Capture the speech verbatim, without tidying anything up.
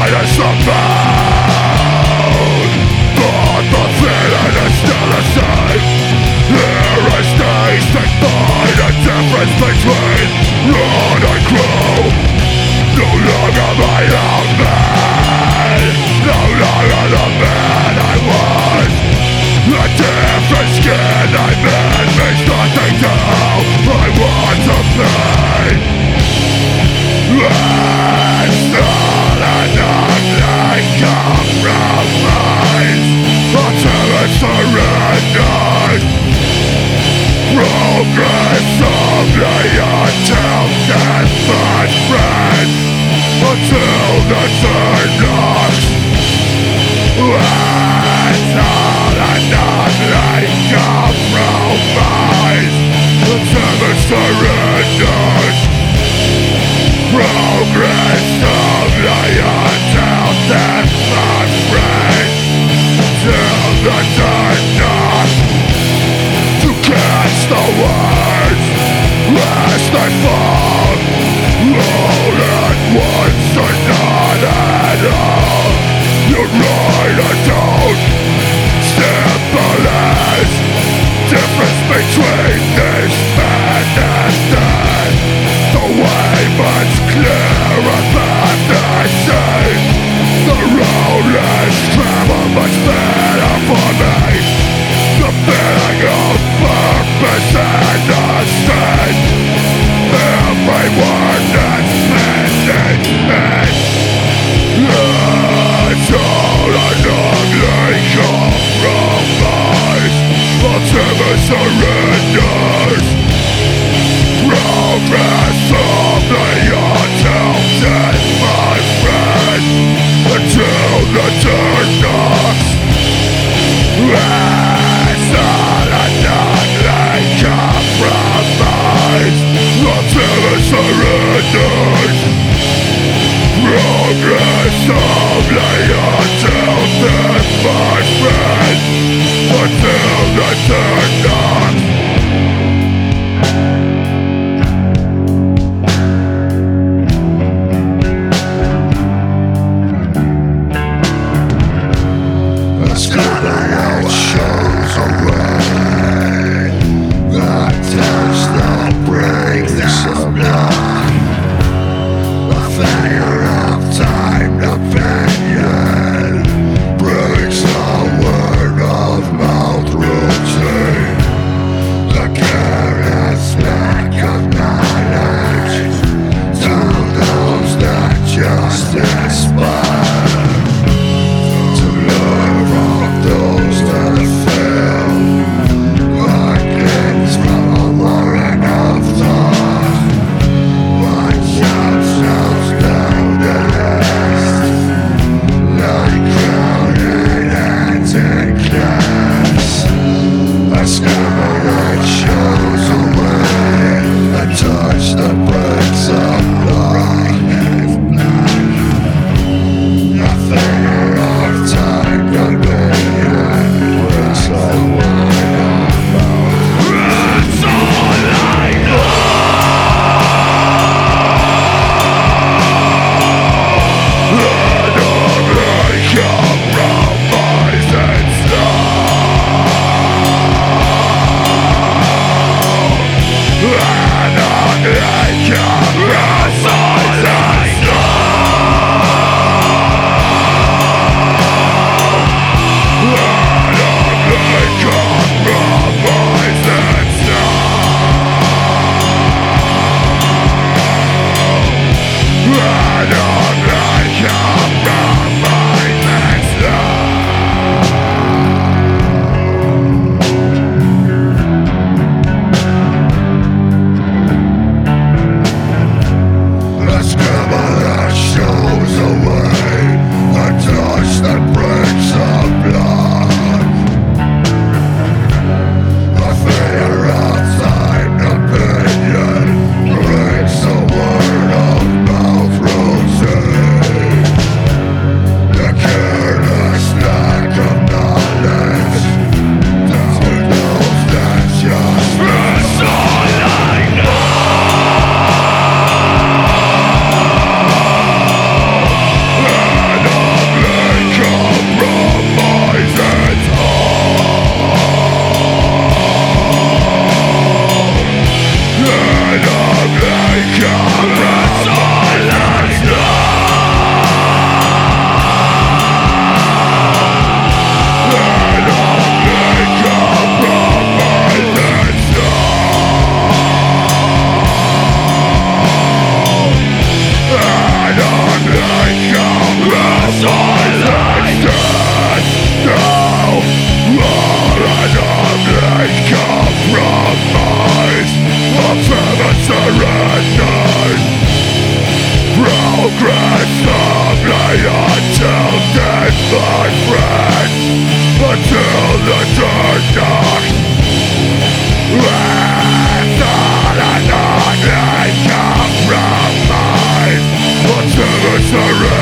is the moon, but the feeling is still the same. Here I stay, stick by the difference between run and crow. No longer my own man, no longer the man I was. A different skin I'm in means nothing to how I want to be. It's all enough like compromise until it's surrendered. Progressively until death must friend, until the turn knocks. It's all enough like compromise until it's surrendered. Progressively until death must friend, till the turn knocks. To catch the words as they fall, all at once or not at all. You're right, I don't. Simple as difference between this man and that. The way much clearer than the sea. The road less traveled much better for me. The feeling of purpose and the strength. Every word that's meant in it's all an ugly compromise until it surrenders. Progressively until death, my friend, until the turn knocks. It's all an ugly compromise until it surrenders. Progressively until death, my friend, until the turn knocks. Until then, my friend, until the dark night, with all and nothing compromise, until the surrender.